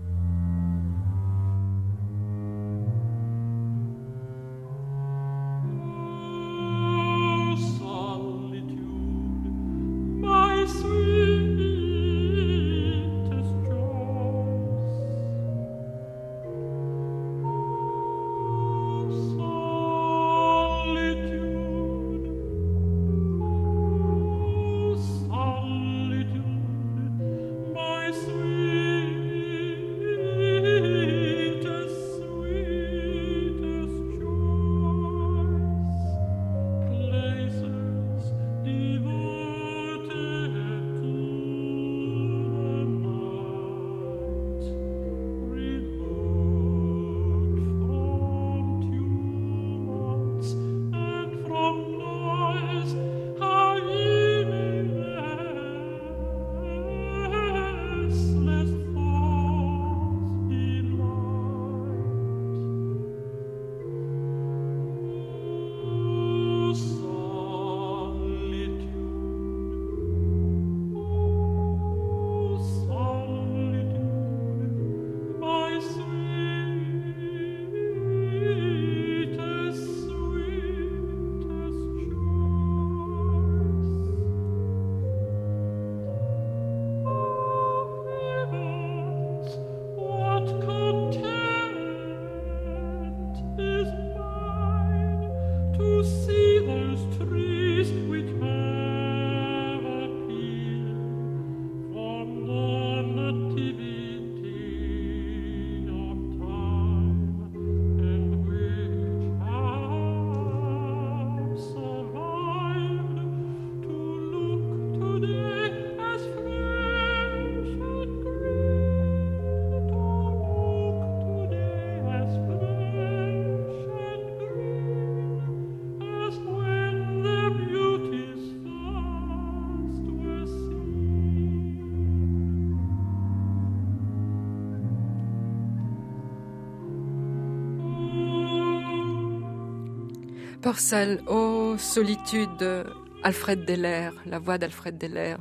Purcell, oh, solitude, Alfred Deller, la voix d'Alfred Deller.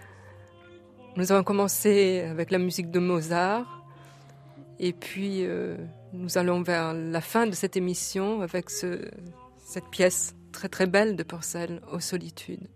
Nous avons commencé avec la musique de Mozart et puis nous allons vers la fin de cette émission avec cette pièce très très belle de Purcell, oh, solitude.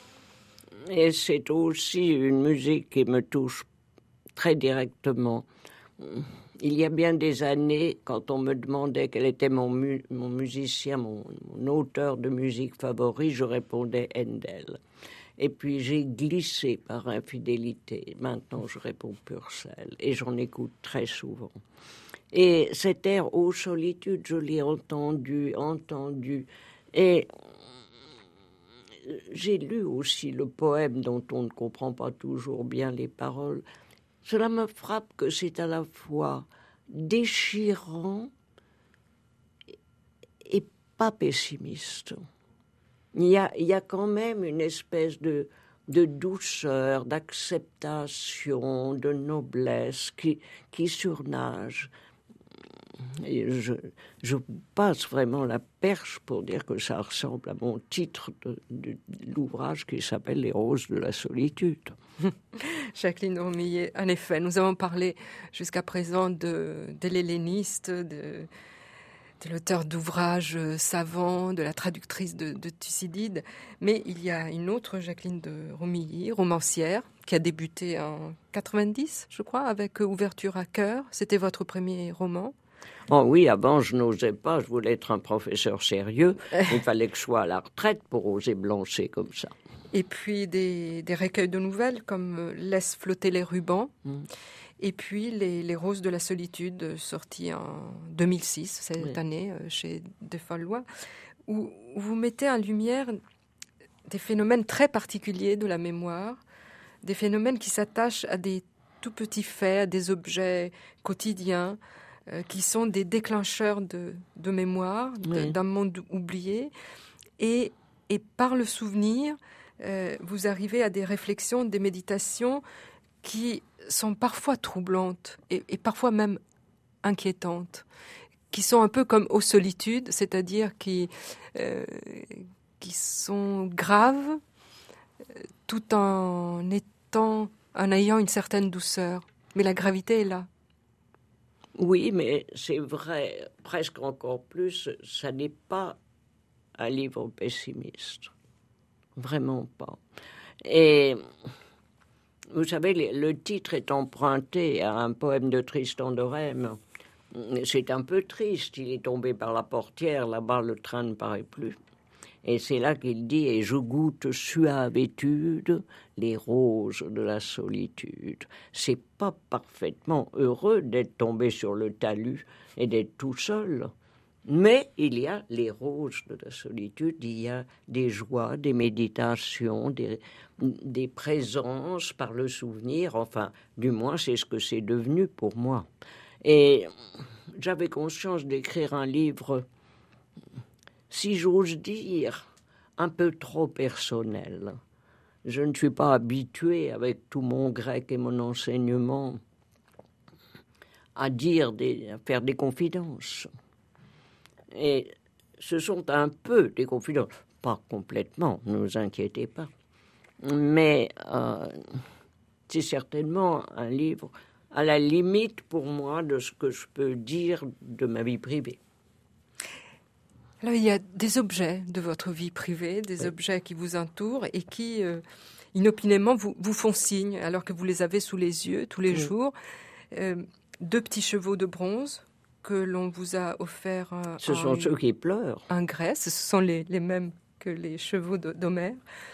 Et c'est aussi une musique qui me touche très directement. Il y a bien des années, quand on me demandait quel était mon musicien, mon auteur de musique favori, je répondais Handel. Et puis j'ai glissé par infidélité. Maintenant, je réponds Purcell. Et j'en écoute très souvent. Et cet air, ô solitude, je l'ai entendu. Et j'ai lu aussi le poème dont on ne comprend pas toujours bien les paroles. Cela me frappe que c'est à la fois déchirant et pas pessimiste. Il y a quand même une espèce de douceur, d'acceptation, de noblesse qui surnage. Et je passe vraiment la perche pour dire que ça ressemble à mon titre de l'ouvrage qui s'appelle « Les roses de la solitude ». Jacqueline Romillet, en effet, nous avons parlé jusqu'à présent des hellénistes, de l'auteur d'ouvrages savants, de la traductrice de Thucydide, mais il y a une autre Jacqueline de Romilly, romancière, qui a débuté en 90, je crois, avec Ouverture à cœur. C'était votre premier roman. Oh oui, avant je n'osais pas, je voulais être un professeur sérieux, il fallait que je sois à la retraite pour oser blancher comme ça. Et puis des recueils de nouvelles comme Laisse flotter les rubans. Et puis les Roses de la solitude, sorti en 2006, cette année, chez Defallois, où vous mettez en lumière des phénomènes très particuliers de la mémoire, des phénomènes qui s'attachent à des tout petits faits, à des objets quotidiens, qui sont des déclencheurs de mémoire, d'un monde oublié. Et par le souvenir, vous arrivez à des réflexions, des méditations qui sont parfois troublantes et parfois même inquiétantes, qui sont un peu comme aux solitudes, c'est-à-dire qui sont graves tout en ayant une certaine douceur. Mais la gravité est là. Oui, mais c'est vrai, presque encore plus, ça n'est pas un livre pessimiste. Vraiment pas. Et vous savez, le titre est emprunté à un poème de Tristan de Rème. C'est un peu triste, il est tombé par la portière, là-bas le train ne paraît plus. Et c'est là qu'il dit « Et je goûte suave étude les roses de la solitude ». C'est pas parfaitement heureux d'être tombé sur le talus et d'être tout seul. Mais il y a les roses de la solitude, il y a des joies, des méditations, des présences par le souvenir. Enfin, du moins, c'est ce que c'est devenu pour moi. Et j'avais conscience d'écrire un livre, si j'ose dire, un peu trop personnel. Je ne suis pas habitué, avec tout mon grec et mon enseignement, à faire des confidences. Et ce sont un peu des confidences, pas complètement, ne vous inquiétez pas. Mais c'est certainement un livre à la limite pour moi de ce que je peux dire de ma vie privée. Alors, il y a des objets de votre vie privée, des objets qui vous entourent et qui, inopinément, vous font signe alors que vous les avez sous les yeux tous les jours. 2 petits chevaux de bronze que l'on vous a offert. Ce sont ceux qui pleurent. En Grèce, ce sont les mêmes que les chevaux d'Homère.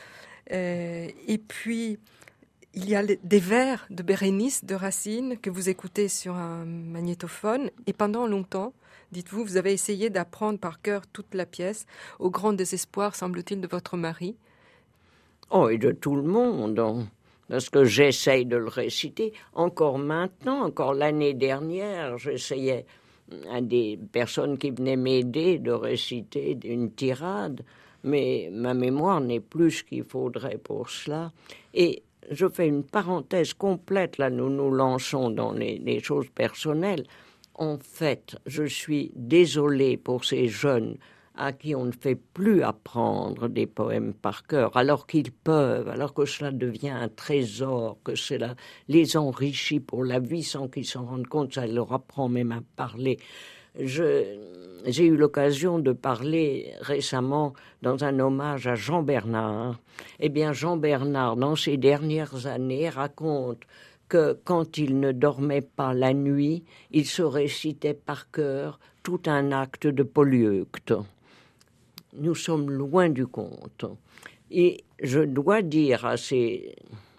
Et puis, il y a des vers de Bérénice, de Racine, que vous écoutez sur un magnétophone. Et pendant longtemps, dites-vous, vous avez essayé d'apprendre par cœur toute la pièce, au grand désespoir, semble-t-il, de votre mari. Oh, et de tout le monde, parce que j'essaye de le réciter. Encore maintenant, encore l'année dernière, j'essayais à des personnes qui venaient m'aider de réciter une tirade, mais ma mémoire n'est plus ce qu'il faudrait pour cela. Et je fais une parenthèse complète, là nous nous lançons dans les choses personnelles. En fait, je suis désolée pour ces jeunes à qui on ne fait plus apprendre des poèmes par cœur, alors qu'ils peuvent, alors que cela devient un trésor, que cela les enrichit pour la vie sans qu'ils s'en rendent compte, ça leur apprend même à parler. J'ai eu l'occasion de parler récemment dans un hommage à Jean Bernard. Eh bien, Jean Bernard, dans ses dernières années, raconte que quand il ne dormait pas la nuit, il se récitait par cœur tout un acte de Polyeucte. Nous sommes loin du compte. Et je dois dire à ceux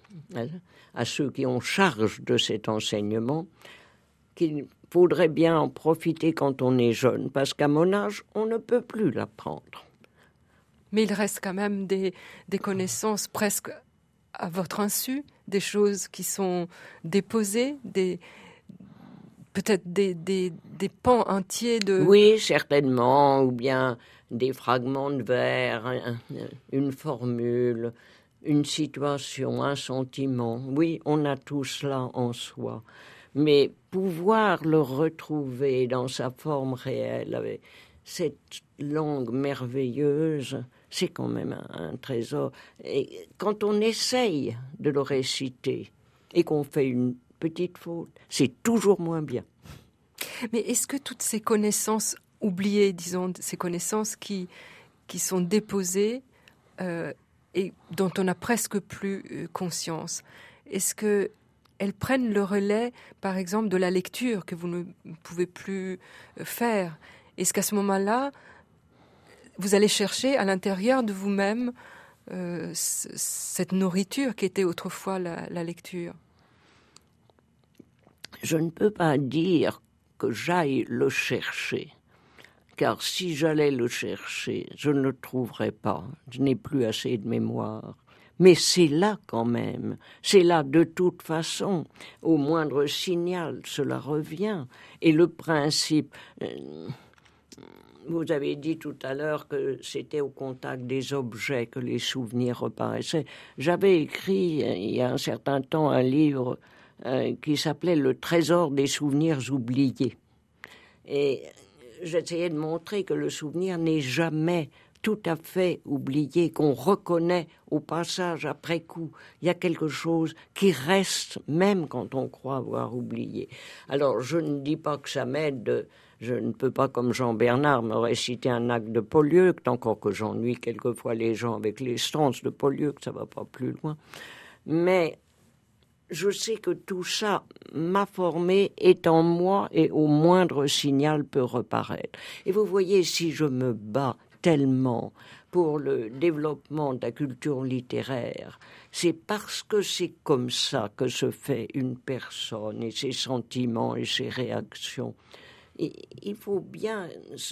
qui ont charge de cet enseignement qu'il faudrait bien en profiter quand on est jeune, parce qu'à mon âge, on ne peut plus l'apprendre. Mais il reste quand même des connaissances presque à votre insu, des choses qui sont déposées, peut-être des pans entiers de... Oui, certainement, ou bien des fragments de vers, une formule, une situation, un sentiment. Oui, on a tout cela en soi. Mais pouvoir le retrouver dans sa forme réelle, avec cette langue merveilleuse, c'est quand même un trésor. Et quand on essaye de le réciter et qu'on fait une petite faute, c'est toujours moins bien. Mais est-ce que toutes ces connaissances oubliées, disons, ces connaissances qui sont déposées et dont on n'a presque plus conscience, est-ce que elles prennent le relais, par exemple, de la lecture que vous ne pouvez plus faire? Est-ce qu'à ce moment-là, vous allez chercher à l'intérieur de vous-même cette nourriture qui était autrefois la lecture? Je ne peux pas dire que j'aille le chercher, car si j'allais le chercher, je ne le trouverais pas. Je n'ai plus assez de mémoire. Mais c'est là quand même, c'est là de toute façon. Au moindre signal, cela revient. Et le principe... Vous avez dit tout à l'heure que c'était au contact des objets que les souvenirs reparaissaient. J'avais écrit il y a un certain temps un livre qui s'appelait « Le trésor des souvenirs oubliés ». Et j'essayais de montrer que le souvenir n'est jamais tout à fait oublié, qu'on reconnaît au passage après coup. Il y a quelque chose qui reste même quand on croit avoir oublié. Alors je ne dis pas que ça m'aide, je ne peux pas comme Jean Bernard me réciter un acte de Polyeucte, encore que j'ennuie quelquefois les gens avec les stances de Polyeucte, ça ne va pas plus loin. Mais je sais que tout ça m'a formé, est en moi et au moindre signal peut reparaître. Et vous voyez, si je me bats tellement pour le développement de la culture littéraire, c'est parce que c'est comme ça que se fait une personne et ses sentiments et ses réactions. Et il faut bien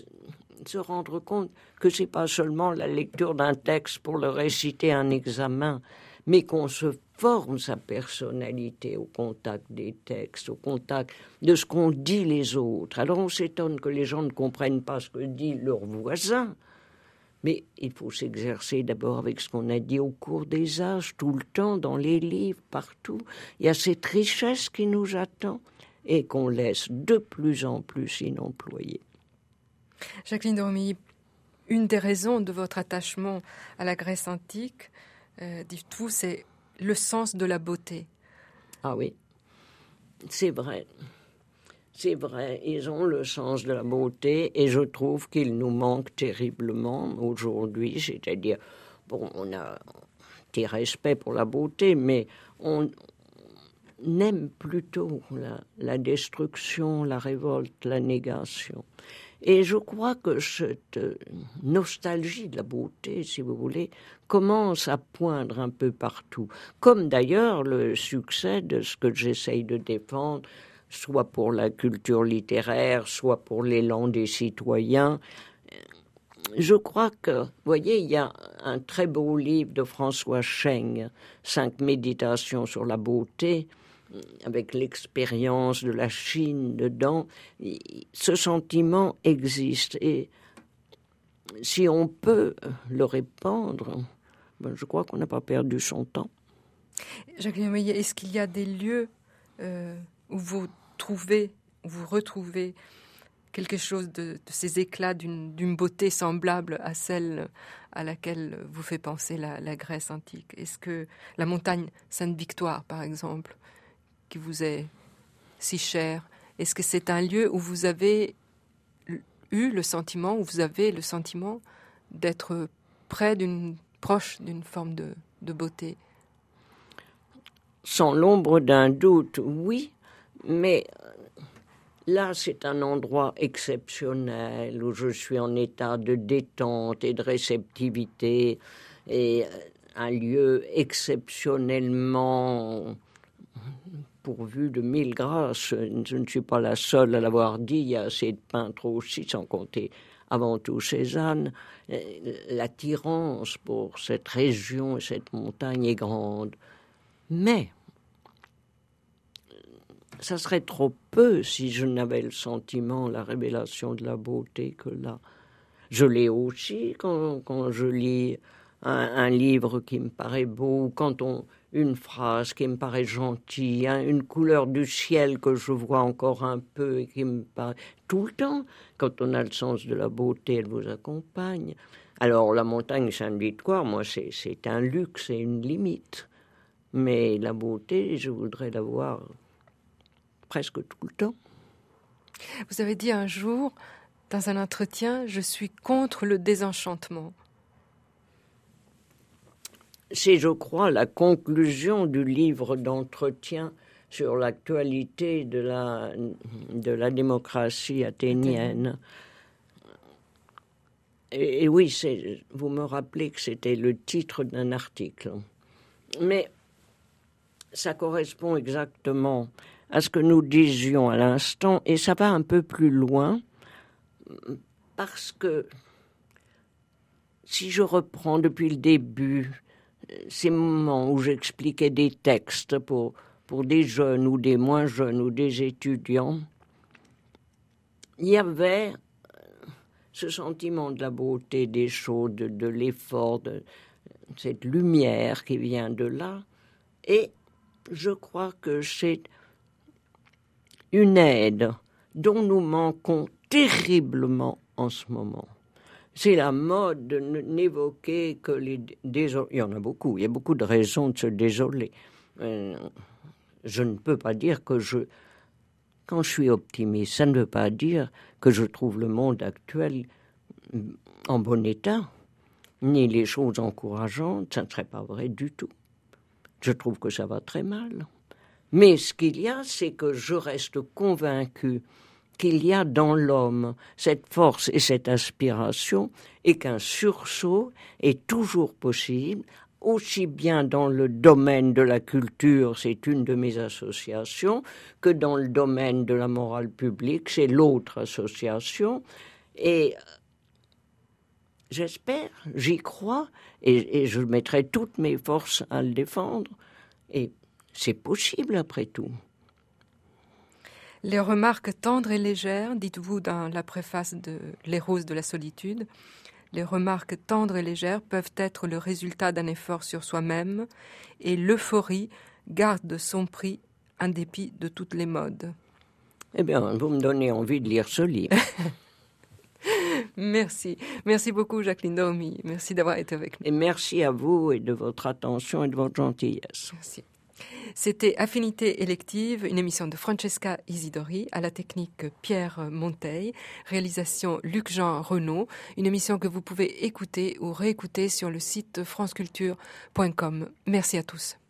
se rendre compte que c'est pas seulement la lecture d'un texte pour le réciter à un examen, mais qu'on se forme sa personnalité au contact des textes, au contact de ce qu'ont dit les autres. Alors on s'étonne que les gens ne comprennent pas ce que dit leur voisin, mais il faut s'exercer d'abord avec ce qu'on a dit au cours des âges, tout le temps, dans les livres, partout. Il y a cette richesse qui nous attend et qu'on laisse de plus en plus inemployée. Jacqueline de Romilly, une des raisons de votre attachement à la Grèce antique, dites-vous, c'est le sens de la beauté. Ah oui, c'est vrai. C'est vrai, ils ont le sens de la beauté et je trouve qu'il nous manque terriblement aujourd'hui. C'est-à-dire, bon, on a des respects pour la beauté, mais on aime plutôt la destruction, la révolte, la négation. Et je crois que cette nostalgie de la beauté, si vous voulez, commence à poindre un peu partout. Comme d'ailleurs le succès de ce que j'essaye de défendre, soit pour la culture littéraire, soit pour l'élan des citoyens. Je crois que, vous voyez, il y a un très beau livre de François Scheng, 5 méditations sur la beauté, avec l'expérience de la Chine dedans. Ce sentiment existe et si on peut le répandre, ben je crois qu'on n'a pas perdu son temps. Jacqueline, est-ce qu'il y a des lieux où vous retrouvez quelque chose de ces éclats d'une beauté semblable à celle à laquelle vous fait penser la Grèce antique? Est-ce que la montagne Sainte-Victoire, par exemple, qui vous est si chère, est-ce que c'est un lieu où vous avez eu le sentiment, où vous avez le sentiment d'être proche d'une forme de beauté? Sans l'ombre d'un doute, oui, mais là, c'est un endroit exceptionnel où je suis en état de détente et de réceptivité et un lieu exceptionnellement pourvu de 1000 grâces. Je ne suis pas la seule à l'avoir dit, il y a assez de peintres aussi, sans compter avant tout Cézanne, l'attirance pour cette région et cette montagne est grande. Mais ça serait trop peu si je n'avais le sentiment, la révélation de la beauté que là. Je l'ai aussi quand je lis un livre qui me paraît beau, quand une phrase qui me paraît gentille, une couleur du ciel que je vois encore un peu et qui me paraît... Tout le temps, quand on a le sens de la beauté, elle vous accompagne. Alors la montagne Sainte-Victoire, moi, c'est un luxe, c'est une limite. Mais la beauté, je voudrais la voir presque tout le temps. Vous avez dit un jour, dans un entretien, je suis contre le désenchantement. C'est, je crois, la conclusion du livre d'entretien sur l'actualité de la démocratie athénienne. Et oui, vous me rappelez que c'était le titre d'un article. Mais ça correspond exactement à ce que nous disions à l'instant, et ça va un peu plus loin, parce que si je reprends depuis le début ces moments où j'expliquais des textes pour des jeunes ou des moins jeunes ou des étudiants, il y avait ce sentiment de la beauté des choses, de l'effort, de cette lumière qui vient de là. Et je crois que c'est une aide dont nous manquons terriblement en ce moment. C'est la mode de n'évoquer que les désolés. Il y en a beaucoup, il y a beaucoup de raisons de se désoler. Je ne peux pas dire que quand je suis optimiste, ça ne veut pas dire que je trouve le monde actuel en bon état, ni les choses encourageantes, ça ne serait pas vrai du tout. Je trouve que ça va très mal. Mais ce qu'il y a, c'est que je reste convaincu qu'il y a dans l'homme cette force et cette aspiration et qu'un sursaut est toujours possible, aussi bien dans le domaine de la culture, c'est une de mes associations, que dans le domaine de la morale publique, c'est l'autre association. Et j'espère, j'y crois, et je mettrai toutes mes forces à le défendre. Et c'est possible après tout. Les remarques tendres et légères, dites-vous dans la préface de Les Roses de la solitude, les remarques tendres et légères peuvent être le résultat d'un effort sur soi-même et l'euphorie garde son prix en dépit de toutes les modes. Eh bien, vous me donnez envie de lire ce livre. Merci. Merci beaucoup, Jacqueline Daoumi. Merci d'avoir été avec nous. Et merci à vous et de votre attention et de votre gentillesse. Merci. C'était Affinité élective, une émission de Francesca Isidori, à la technique Pierre Monteil, réalisation Luc-Jean Renaud, une émission que vous pouvez écouter ou réécouter sur le site franceculture.com. Merci à tous.